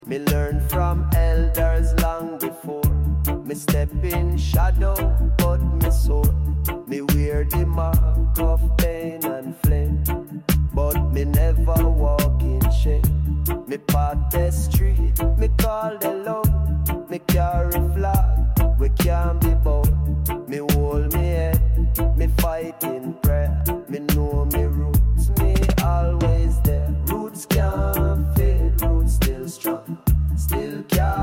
Me learn from elders long before. Me step in shadow, but me soar. Me wear the mark of pain and flame, but me never walk in shame. Me path the street, me call the love. Me carry flag, we can't be bowed. Me hold me head, me fight in prayer. Me know me roots, me always there. Roots can't fade, roots still strong, still can't